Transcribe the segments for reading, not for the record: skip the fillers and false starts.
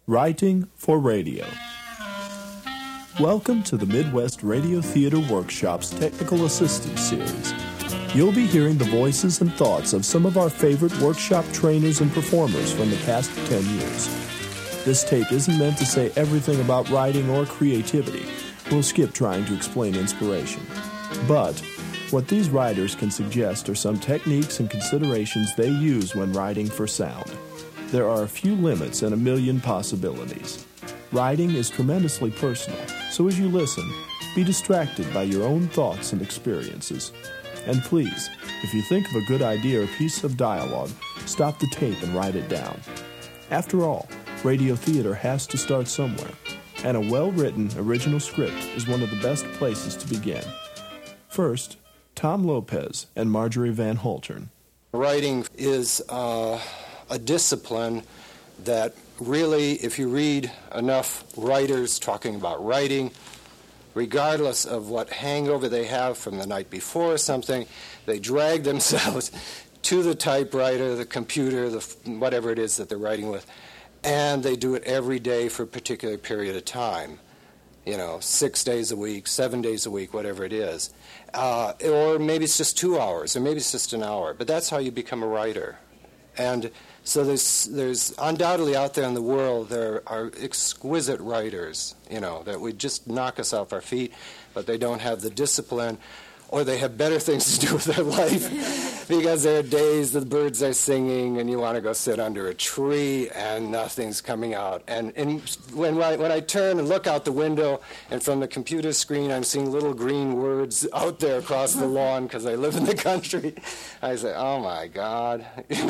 Writing for Radio. Welcome to the Midwest Radio Theater Workshop's Technical Assistance Series. You'll be hearing the voices and thoughts of some of our favorite workshop trainers and performers from the past 10 years. This tape isn't meant to say everything about writing or creativity. We'll skip trying to explain inspiration. But what these writers can suggest are some techniques and considerations they use when writing for sound. There are a few limits and a million possibilities. Writing is tremendously personal, so as you listen, be distracted by your own thoughts and experiences. And please, if you think of a good idea or piece of dialogue, stop the tape and write it down. After all, radio theater has to start somewhere, and a well-written original script is one of the best places to begin. First, Tom Lopez and Marjorie Van Holtern. Writing is a discipline that really, if you read enough writers talking about writing, regardless of what hangover they have from the night before or something, they drag themselves to the typewriter, the computer, whatever it is that they're writing with, and they do it every day for a particular period of time. 6 days a week, 7 days a week, whatever it is. Or maybe it's just 2 hours, or maybe it's just an hour. But that's how you become a writer. And so there's undoubtedly out there in the world, there are exquisite writers, that would just knock us off our feet, but they don't have the discipline, or they have better things to do with their life, because there are days the birds are singing and you want to go sit under a tree and nothing's coming out. And when I turn and look out the window and from the computer screen I'm seeing little green words out there across the lawn because I live in the country, I say, oh my God,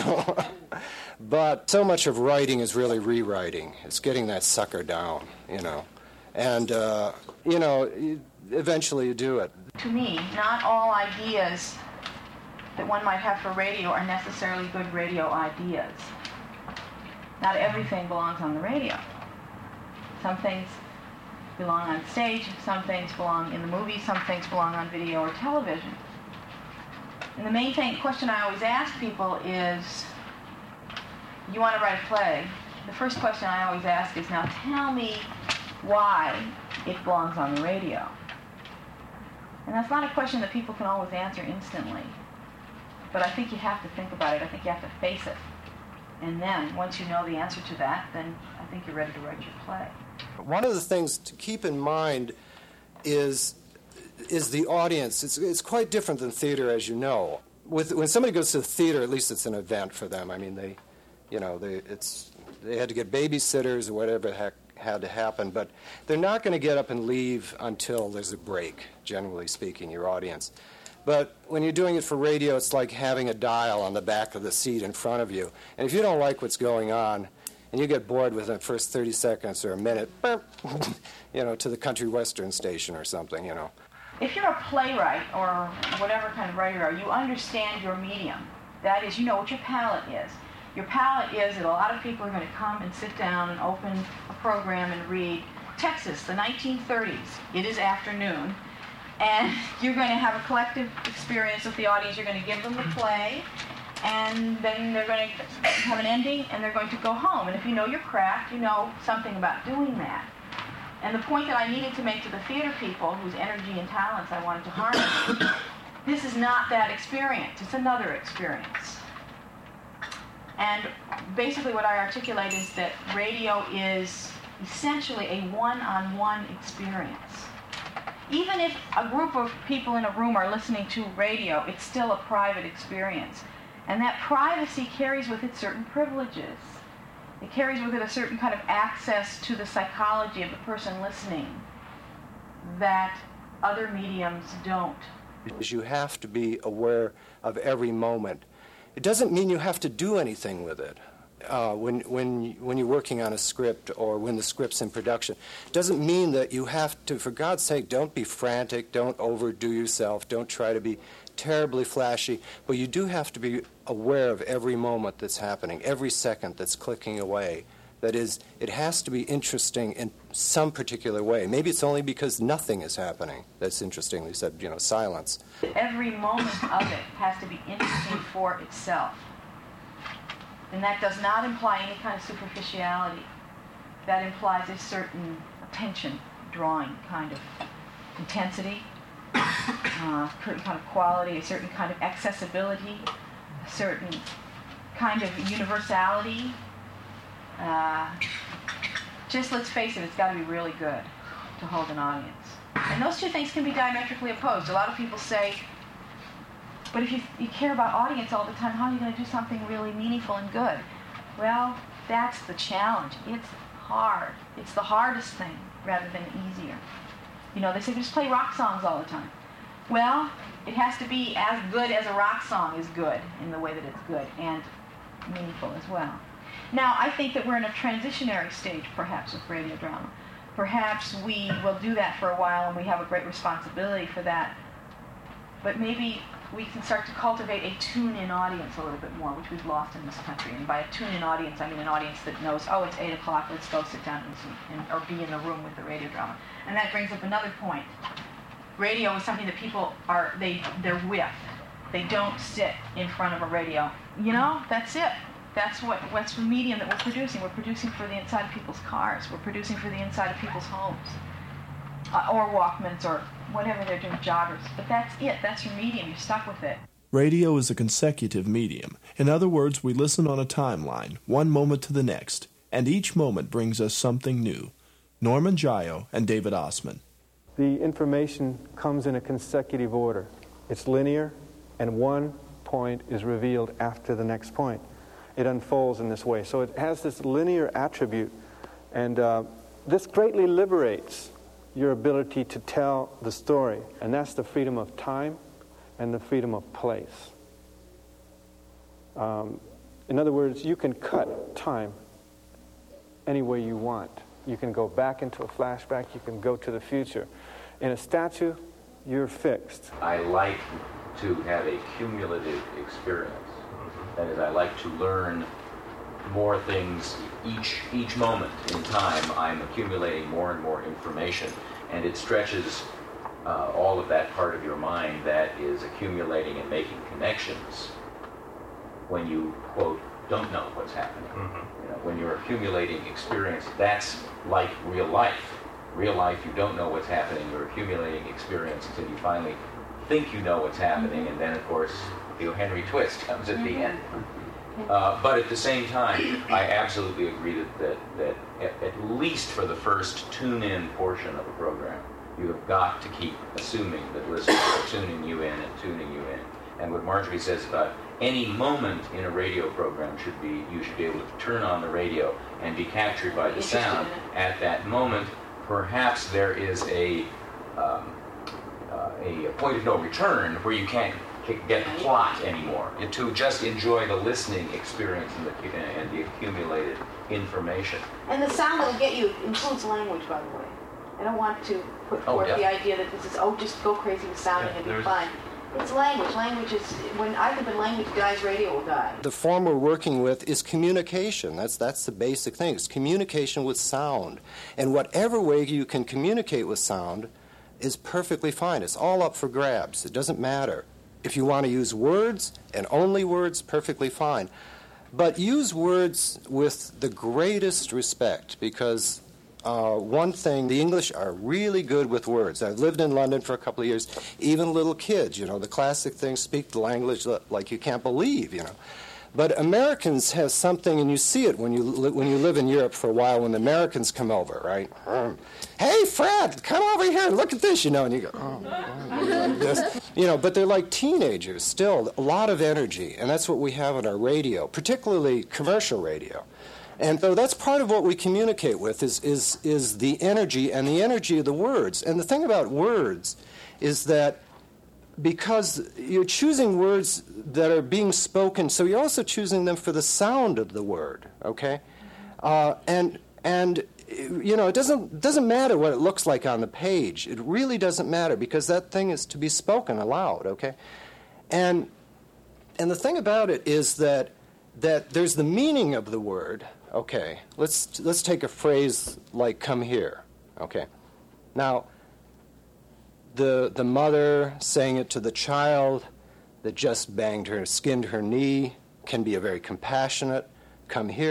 But so much of writing is really rewriting. It's getting that sucker down, And, eventually you do it. To me, not all ideas that one might have for radio are necessarily good radio ideas. Not everything belongs on the radio. Some things belong on stage, some things belong in the movie, some things belong on video or television. And the main question I always ask people is, you want to write a play? The first question I always ask is, now tell me why it belongs on the radio. And that's not a question that people can always answer instantly. But I think you have to think about it. I think you have to face it. And then, once you know the answer to that, then I think you're ready to write your play. One of the things to keep in mind is the audience. It's quite different than theater, as you know. When somebody goes to the theater, at least it's an event for them. I mean, they had to get babysitters or whatever the heck had to happen, but they're not going to get up and leave until there's a break, generally speaking, your audience. But when you're doing it for radio, it's like having a dial on the back of the seat in front of you. And if you don't like what's going on, and you get bored within the first 30 seconds or a minute, to the country western station or something, If you're a playwright or whatever kind of writer you are, you understand your medium. That is, you know what your palette is. Your palette is that a lot of people are going to come and sit down and open a program and read Texas, the 1930s. It is afternoon. And you're going to have a collective experience with the audience. You're going to give them the play, and then they're going to have an ending, and they're going to go home. And if you know your craft, you know something about doing that. And the point that I needed to make to the theater people, whose energy and talents I wanted to harness, this is not that experience. It's another experience. And basically what I articulate is that radio is essentially a one-on-one experience. Even if a group of people in a room are listening to radio, it's still a private experience. And that privacy carries with it certain privileges. It carries with it a certain kind of access to the psychology of the person listening that other mediums don't. You have to be aware of every moment. It doesn't mean you have to do anything with it. When you're working on a script or when the script's in production, it doesn't mean that you have to, for God's sake, don't be frantic, don't overdo yourself, don't try to be terribly flashy, but you do have to be aware of every moment that's happening, every second that's clicking away. That is, it has to be interesting in some particular way. Maybe it's only because nothing is happening that's interesting. They said, silence. Every moment of it has to be interesting for itself. And that does not imply any kind of superficiality. that implies a certain attention drawing kind of intensity, a certain kind of quality, a certain kind of accessibility, a certain kind of universality. Just let's face it, it's got to be really good to hold an audience. And those two things can be diametrically opposed. A lot of people say, but if you care about audience all the time, how are you going to do something really meaningful and good? Well, that's the challenge. It's hard. It's the hardest thing rather than easier. You know, they say just play rock songs all the time. Well, it has to be as good as a rock song is good in the way that it's good and meaningful as well. Now, I think that we're in a transitionary stage, perhaps, with radio drama. Perhaps we will do that for a while and we have a great responsibility for that. But maybe we can start to cultivate a tune-in audience a little bit more, which we've lost in this country. And by a tune-in audience, I mean an audience that knows, oh, it's 8 o'clock, let's go sit down or be in the room with the radio drama. And that brings up another point. Radio is something that people they're with. They don't sit in front of a radio. You know, that's it. That's what's the medium that we're producing. We're producing for the inside of people's cars. We're producing for the inside of people's homes. Or Walkmans or whatever they're doing, joggers. But that's it. That's your medium. You're stuck with it. Radio is a consecutive medium. In other words, we listen on a timeline, one moment to the next, and each moment brings us something new. Norman Gio and David Ossman. The information comes in a consecutive order. It's linear, and one point is revealed after the next point. It unfolds in this way. So it has this linear attribute, and this greatly liberates your ability to tell the story, and that's the freedom of time and the freedom of place. In other words, you can cut time any way you want. You can go back into a flashback, you can go to the future. In a statue, you're fixed. I like to have a cumulative experience. That is, I like to learn more things each moment in time. I'm accumulating more and more information, and it stretches all of that part of your mind that is accumulating and making connections when you, quote, don't know what's happening. Mm-hmm. You know, when you're accumulating experience, that's like real life. Real life, you don't know what's happening. You're accumulating experience until you finally think you know what's happening, and then, of course, the O. Henry twist comes at the end. But at the same time, I absolutely agree that at least for the first tune-in portion of a program, you have got to keep assuming that listeners are tuning you in and tuning you in. And what Marjorie says about any moment in a radio program you should be able to turn on the radio and be captured by the sound at that moment. Perhaps there is a point of no return where you can't get the plot anymore, to just enjoy the listening experience and the accumulated information. And the sound that'll get you includes language, by the way. I don't want to put forth the idea that this is, just go crazy with sound and it'll be fine. It's language. Language is, when I think of language dies, radio will die. The form we're working with is communication. That's the basic thing. It's communication with sound. And whatever way you can communicate with sound is perfectly fine. It's all up for grabs. It doesn't matter. If you want to use words, and only words, perfectly fine. But use words with the greatest respect, because one thing, the English are really good with words. I've lived in London for a couple of years. Even little kids, the classic thing, speak the language like you can't believe, But Americans have something, and you see it when you live in Europe for a while, when the Americans come over, right? Hey, Fred, come over here and look at this, and you go, like this. But they're like teenagers still, a lot of energy, and that's what we have on our radio, particularly commercial radio. And so that's part of what we communicate with is the energy and the energy of the words. And the thing about words is that because you're choosing words that are being spoken, so you're also choosing them for the sound of the word, okay? And it doesn't matter what it looks like on the page. It really doesn't matter, because that thing is to be spoken aloud, okay? And the thing about it is that there's the meaning of the word. Okay, let's take a phrase like "come here." Okay, now the mother saying it to the child that just skinned her knee can be a very compassionate "come here,"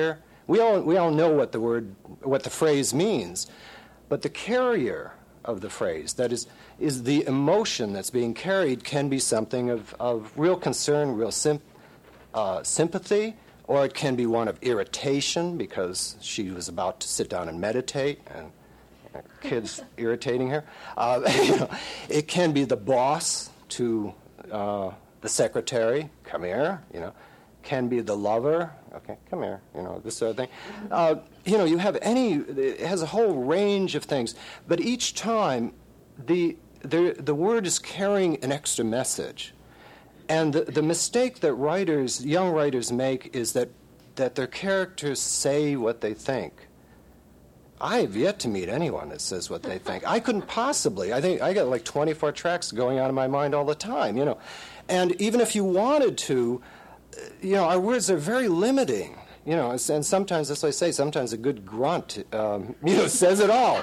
We all know what the phrase means, but the carrier of the phrase, that is the emotion that's being carried, can be something of real concern, real sympathy, or it can be one of irritation because she was about to sit down and meditate and kids irritating her. It can be the boss to the secretary, come here, can be the lover, okay, come here, this sort of thing. You have it has a whole range of things, but each time the word is carrying an extra message. And the mistake that young writers make is that their characters say what they think. I have yet to meet anyone that says what they think. I couldn't possibly. I think I got like 24 tracks going on in my mind all the time, And even if you wanted to, our words are very limiting, and sometimes, as I say, sometimes a good grunt, says it all.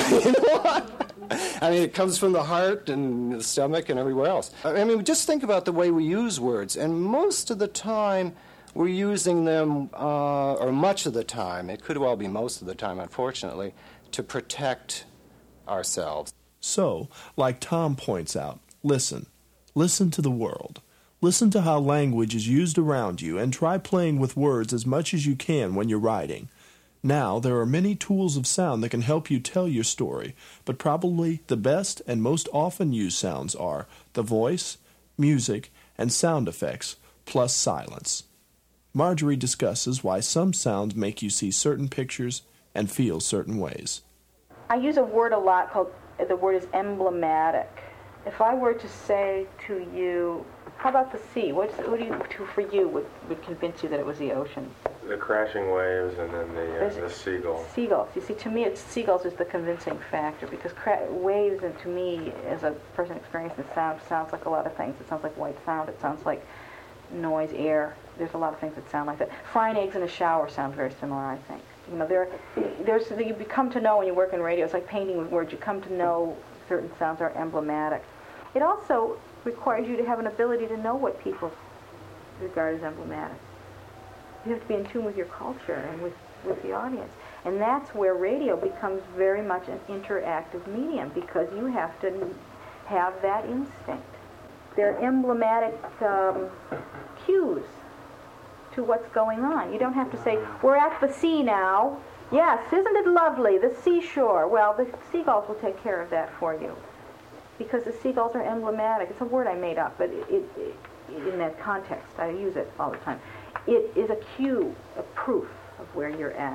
I mean, it comes from the heart and the stomach and everywhere else. I mean, just think about the way we use words, and most of the time we're using them, or much of the time, it could well be most of the time, unfortunately, to protect ourselves. So, like Tom points out, listen to the world. Listen to how language is used around you, and try playing with words as much as you can when you're writing. Now, there are many tools of sound that can help you tell your story, but probably the best and most often used sounds are the voice, music, and sound effects, plus silence. Marjorie discusses why some sounds make you see certain pictures and feel certain ways. I use a word a lot called, the word is emblematic. If I were to say to you, how about the sea? What do you do for you would convince you that it was the ocean? The crashing waves and then the seagulls. Seagulls. You see, to me, seagulls is the convincing factor because waves, and to me, as a person experiencing sound, sounds like a lot of things. It sounds like white sound. It sounds like noise, air. There's a lot of things that sound like that. Frying eggs in a shower sound very similar, I think. You come to know when you work in radio. It's like painting with words. You come to know certain sounds are emblematic. It also requires you to have an ability to know what people regard as emblematic. You have to be in tune with your culture and with the audience. And that's where radio becomes very much an interactive medium because you have to have that instinct. They're emblematic cues to what's going on. You don't have to say, we're at the sea now. Yes, isn't it lovely, the seashore? Well, the seagulls will take care of that for you because the seagulls are emblematic. It's a word I made up, but in that context, I use it all the time. It is a cue, a proof of where you're at.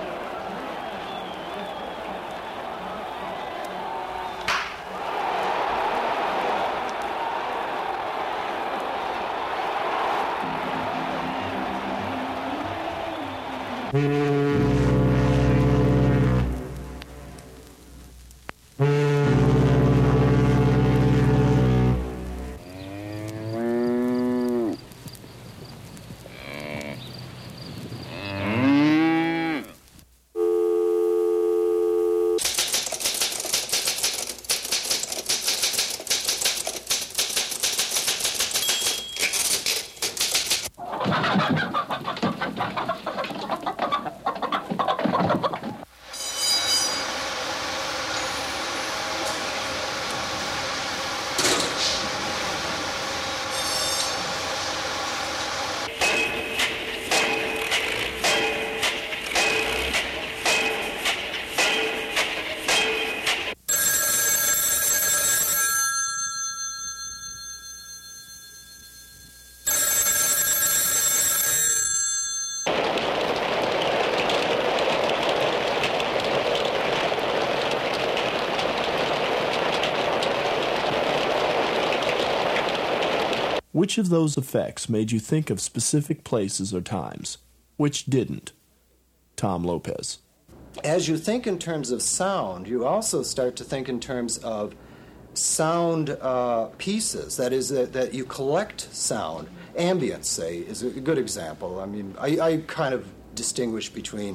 Which of those effects made you think of specific places or times? Which didn't? Tom Lopez. As you think in terms of sound, you also start to think in terms of sound pieces. That is, that you collect sound. Ambience, say, is a good example. I mean, I kind of distinguish between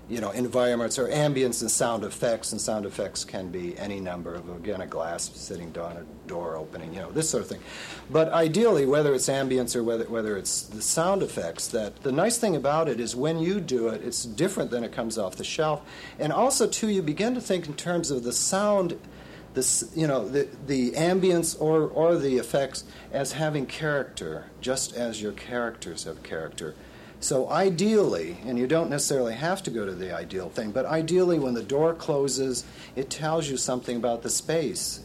environments or ambience and sound effects can be any number of, again, a glass sitting down, a door opening, this sort of thing. But ideally, whether it's ambience or whether it's the sound effects, that the nice thing about it is when you do it, it's different than it comes off the shelf. And also, too, you begin to think in terms of the sound, the ambience or the effects as having character, just as your characters have character. So ideally, and you don't necessarily have to go to the ideal thing, but ideally when the door closes, it tells you something about the space,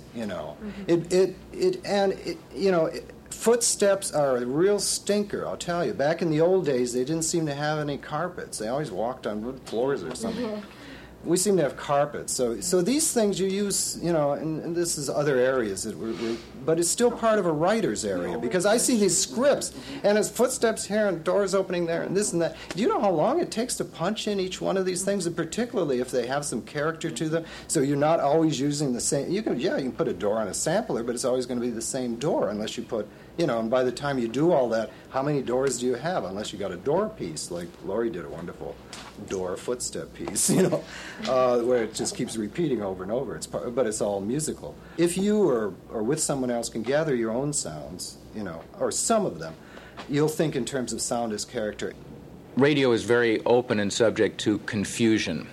Footsteps are a real stinker, I'll tell you. Back in the old days, they didn't seem to have any carpets. They always walked on wood floors or something. We seem to have carpets. So these things you use, and this is other areas, but it's still part of a writer's area, because I see these scripts, and it's footsteps here and doors opening there and this and that. Do you know how long it takes to punch in each one of these things, and particularly if they have some character to them, so you're not always using the same. You can put a door on a sampler, but it's always going to be the same door unless you put, and by the time you do all that, how many doors do you have unless you got a door piece, like Laurie did a wonderful door footstep piece, where it just keeps repeating over and over. But it's all musical. If you or with someone else can gather your own sounds, or some of them, you'll think in terms of sound as character. Radio is very open and subject to confusion.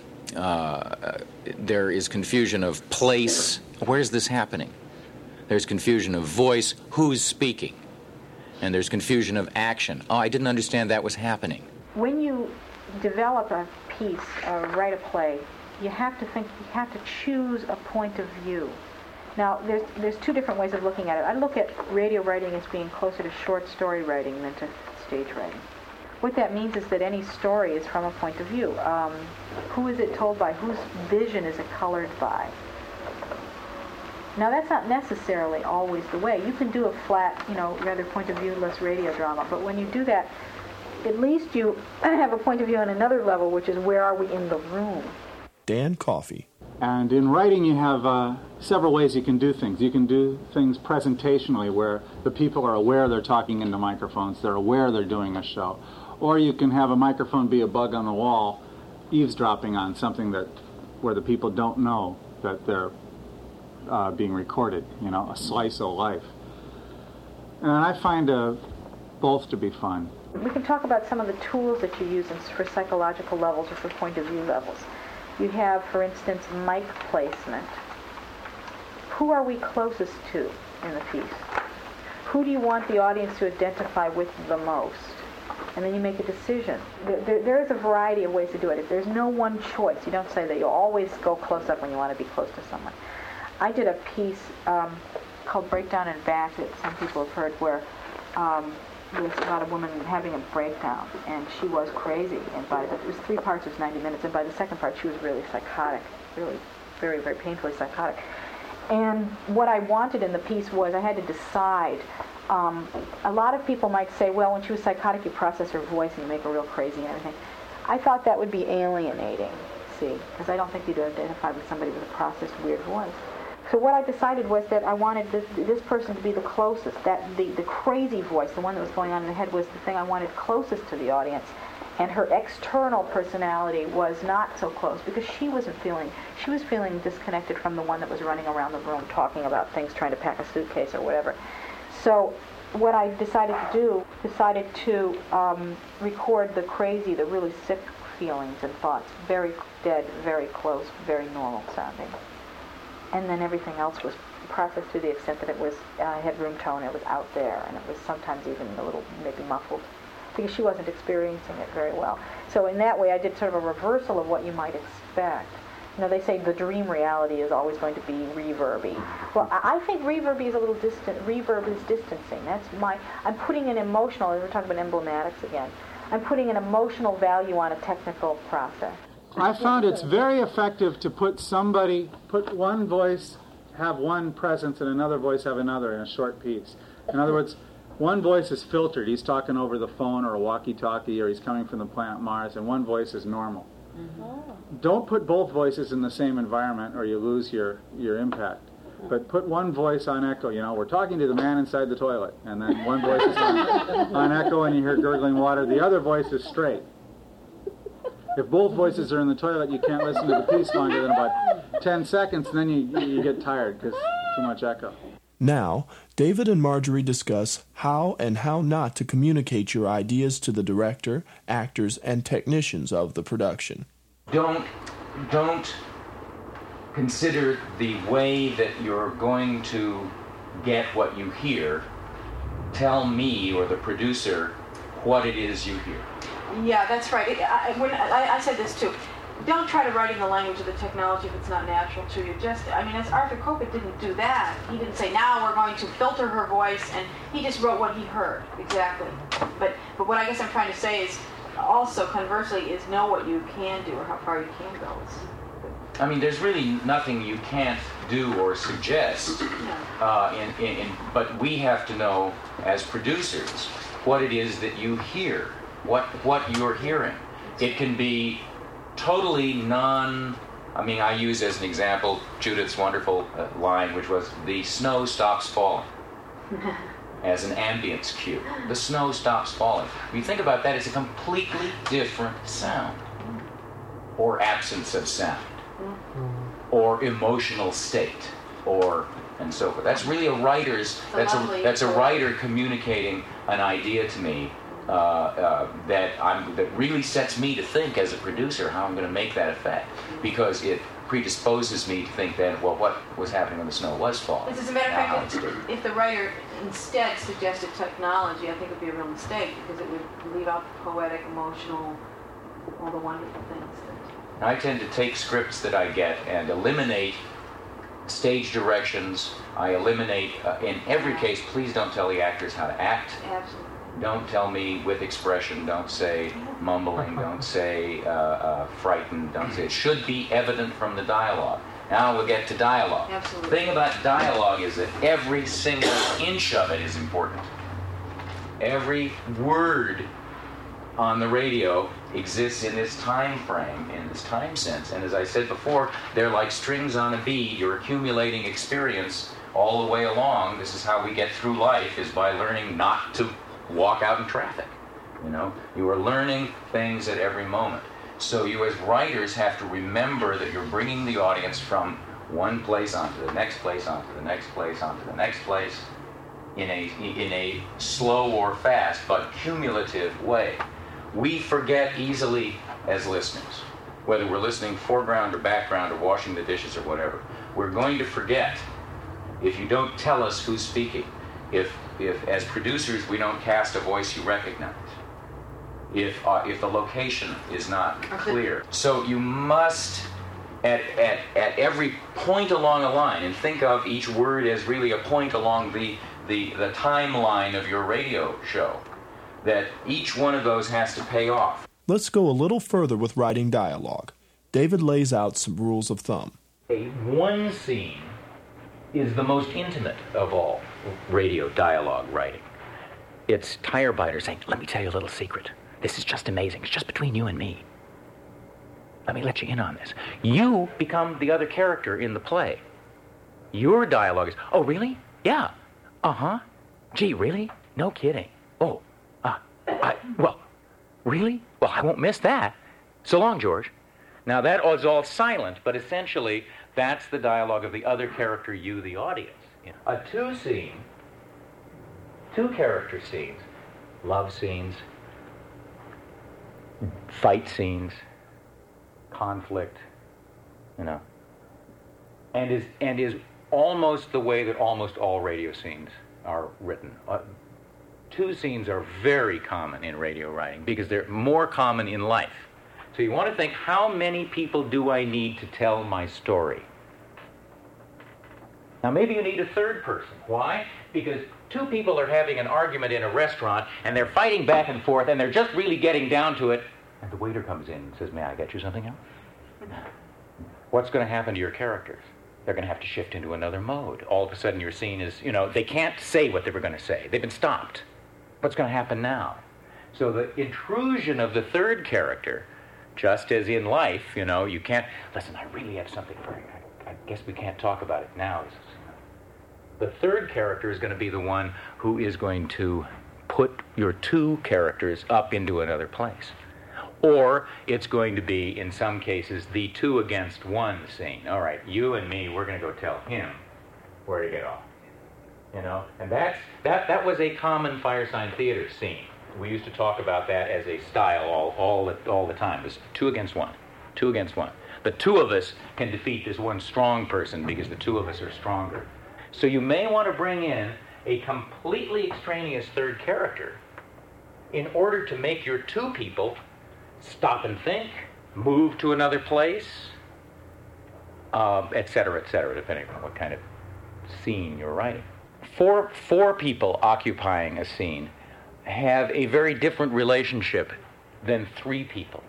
There is confusion of place. Where's this happening? There's confusion of voice. Who's speaking? And there's confusion of action. Oh, I didn't understand that was happening. When you develop a piece or write a play, you have to choose a point of view. Now, there's two different ways of looking at it. I look at radio writing as being closer to short story writing than to stage writing. What that means is that any story is from a point of view. Who is it told by? Whose vision is it colored by? Now, that's not necessarily always the way. You can do a flat, rather point of view-less radio drama, but when you do that, at least you have a point of view on another level, which is where are we in the room? Dan Coffey. And in writing, you have several ways you can do things. You can do things presentationally, where the people are aware they're talking into microphones, they're aware they're doing a show. Or you can have a microphone be a bug on the wall, eavesdropping on something where the people don't know that they're being recorded, a slice of life. And I find both to be fun. We can talk about some of the tools that you use for psychological levels or for point of view levels. You have, for instance, mic placement. Who are we closest to in the piece? Who do you want the audience to identify with the most? And then you make a decision. There is a variety of ways to do it. There's no one choice. You don't say that you'll always go close up when you want to be close to someone. I did a piece called Breakdown and Back that some people have heard, where it was about a woman having a breakdown, and she was crazy. And it was 3 parts, it was 90 minutes, and by the second part she was really psychotic, really very, very painfully psychotic. And what I wanted in the piece was I had to decide. A lot of people might say, well, when she was psychotic, you process her voice and you make her real crazy and everything. I thought that would be alienating, because I don't think you'd identify with somebody with a processed weird voice. So what I decided was that I wanted this person to be the closest, that the crazy voice, the one that was going on in the head, was the thing I wanted closest to the audience. And her external personality was not so close, because she was feeling disconnected from the one that was running around the room talking about things, trying to pack a suitcase or whatever. So what I decided to record the crazy, the really sick feelings and thoughts, very dead, very close, very normal sounding. And then everything else was processed to the extent that it was had room tone, it was out there, and it was sometimes even a little maybe muffled, because she wasn't experiencing it very well. So in that way, I did sort of a reversal of what you might expect. They say the dream reality is always going to be reverby. Well, I think reverby is a little distant. Reverb is distancing. I'm putting an emotional, we're talking about emblematics again, I'm putting an emotional value on a technical process. I found it's very effective to put one voice have one presence and another voice have another in a short piece. In other words, one voice is filtered. He's talking over the phone or a walkie-talkie, or he's coming from the planet Mars, and one voice is normal. Mm-hmm. Don't put both voices in the same environment or you lose your impact. But put one voice on echo. We're talking to the man inside the toilet, and then one voice is on echo and you hear gurgling water. The other voice is straight. If both voices are in the toilet, you can't listen to the piece longer than about 10 seconds, and then you get tired because too much echo. Now, David and Marjorie discuss how and how not to communicate your ideas to the director, actors, and technicians of the production. Don't consider the way that you're going to get what you hear. Tell me or the producer what it is you hear. Yeah, that's right. I said this too. Don't try to write in the language of the technology if it's not natural to you. As Arthur Kopit didn't do that. He didn't say, now we're going to filter her voice, and he just wrote what he heard, exactly. But what I guess I'm trying to say is, also, conversely, is know what you can do or how far you can go. There's really nothing you can't do or suggest, but we have to know, as producers, what it is that you hear, what you're hearing. It can be totally I use as an example Judith's wonderful line, which was, the snow stops falling, as an ambience cue. The snow stops falling. When you think about that, it's a completely different sound, or absence of sound, or emotional state, and so forth. That's really a writer's, that's a writer communicating an idea to me that really sets me to think as a producer how I'm going to make that effect, because it predisposes me to think that, well, what was happening when the snow was falling? As a matter of fact, if the writer instead suggested technology, I think it would be a real mistake, because it would leave out the poetic, emotional, all the wonderful things. I tend to take scripts that I get and eliminate stage directions. I eliminate, in every case, please don't tell the actors how to act. Absolutely. Don't tell me with expression. Don't say mumbling. Don't say frightened. Don't say. It should be evident from the dialogue. Now we'll get to dialogue. Absolutely. The thing about dialogue is that every single inch of it is important. Every word on the radio exists in this time frame, in this time sense. And as I said before, they're like strings on a bead. You're accumulating experience all the way along. This is how we get through life, is by learning not to walk out in traffic. You are learning things at every moment. So you as writers have to remember that you're bringing the audience from one place onto the next place, onto the next place, onto the next place, in a slow or fast but cumulative way. We forget easily as listeners, whether we're listening foreground or background or washing the dishes or whatever. We're going to forget if you don't tell us who's speaking. If as producers we don't cast a voice you recognize, if the location is not clear. So you must, at every point along a line, and think of each word as really a point along the timeline of your radio show, that each one of those has to pay off. Let's go a little further with writing dialogue. David lays out some rules of thumb. One scene is the most intimate of all radio dialogue writing. It's tire biters saying, let me tell you a little secret. This is just amazing. It's just between you and me. Let me let you in on this. You become the other character in the play. Your dialogue is, oh, really? Yeah. Uh-huh. Gee, really? No kidding. Oh, well, really? Well, I won't miss that. So long, George. Now, that is all silent, but essentially, that's the dialogue of the other character, you, the audience. A two-character scenes, love scenes, fight scenes, conflict, and is almost the way that almost all radio scenes are written. Two scenes are very common in radio writing because they're more common in life. So you want to think, how many people do I need to tell my story? Now maybe you need a third person. Why? Because two people are having an argument in a restaurant and they're fighting back and forth and they're just really getting down to it, and the waiter comes in and says, may I get you something else? What's going to happen to your characters? They're going to have to shift into another mode. All of a sudden your scene is, they can't say what they were going to say. They've been stopped. What's going to happen now? So the intrusion of the third character, just as in life, you can't, listen, I really have something for you. I guess we can't talk about it now. The third character is going to be the one who is going to put your two characters up into another place. Or it's going to be, in some cases, the 2 against 1 scene. All right, you and me, we're going to go tell him where to get off. You know, and that was a common Firesign Theater scene. We used to talk about that as a style all the time. It was 2 against 1, 2 against 1. The 2 of us can defeat this one strong person because the 2 of us are stronger. So you may want to bring in a completely extraneous third character in order to make your 2 people stop and think, move to another place, et cetera, depending on what kind of scene you're writing. Four people occupying a scene have a very different relationship than 3 people.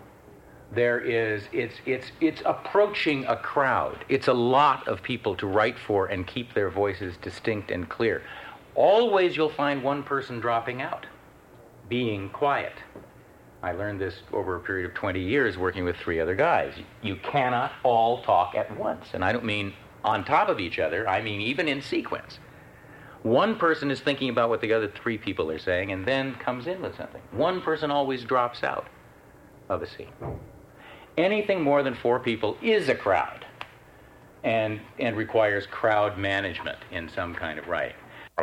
It's approaching a crowd. It's a lot of people to write for and keep their voices distinct and clear. Always you'll find one person dropping out, being quiet. I learned this over a period of 20 years working with 3 other guys. You cannot all talk at once. And I don't mean on top of each other. I mean even in sequence. One person is thinking about what the other 3 people are saying and then comes in with something. One person always drops out of a scene. Anything more than 4 people is a crowd and requires crowd management in some kind of writing.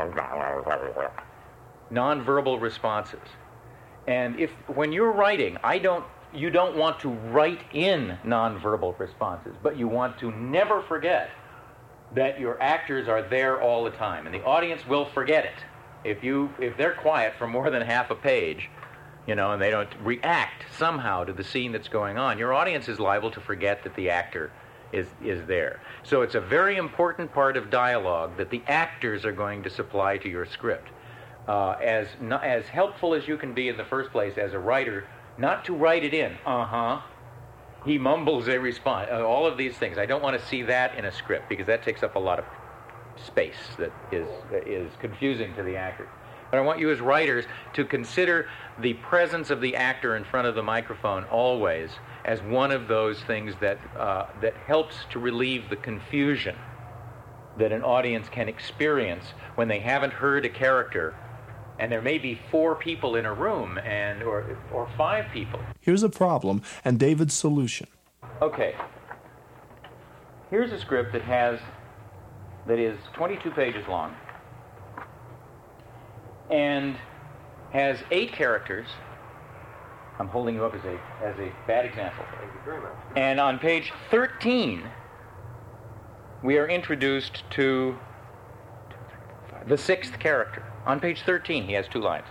Nonverbal responses. And when you're writing, you don't want to write in nonverbal responses, but you want to never forget that your actors are there all the time, and the audience will forget it. If they're quiet for more than half a page, you know, and they don't react somehow to the scene that's going on, your audience is liable to forget that the actor is there. So it's a very important part of dialogue that the actors are going to supply to your script. As helpful as you can be in the first place as a writer, not to write it in, he mumbles a response, all of these things. I don't want to see that in a script because that takes up a lot of space that is confusing to the actor. But I want you as writers to consider the presence of the actor in front of the microphone always as one of those things that helps to relieve the confusion that an audience can experience when they haven't heard a character. And there may be 4 people in a room or 5 people. Here's a problem and David's solution. Okay. Here's a script that is 22 pages long and has 8 characters. I'm holding you up as a bad example. Thank you very much. And on page 13, we are introduced to the 6th character. On page 13, he has 2 lines.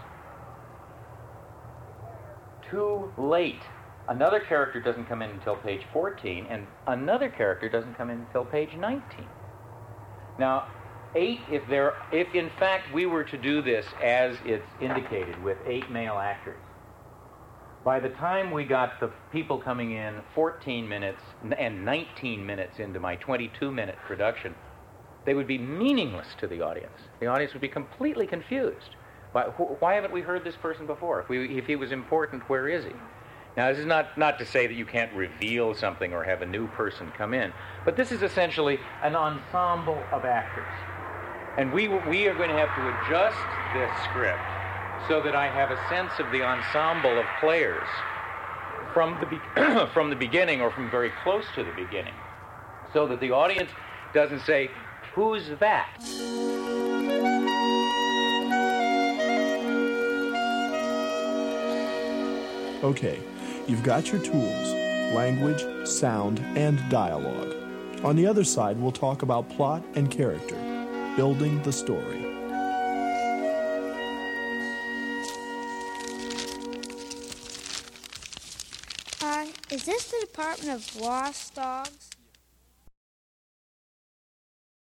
Too late. Another character doesn't come in until page 14, and another character doesn't come in until page 19. Now, 8, if in fact we were to do this as it's indicated with 8 male actors, by the time we got the people coming in 14 minutes and 19 minutes into my 22-minute production, they would be meaningless to the audience. The audience would be completely confused. Why haven't we heard this person before? If he was important, where is he? Now, this is not to say that you can't reveal something or have a new person come in, but this is essentially an ensemble of actors. And we are going to have to adjust this script so that I have a sense of the ensemble of players from the beginning or from very close to the beginning, so that the audience doesn't say, "Who's that?" Okay, you've got your tools: language, sound, and dialogue. On the other side, we'll talk about plot and character, building the story. Is this the Department of Lost Dogs?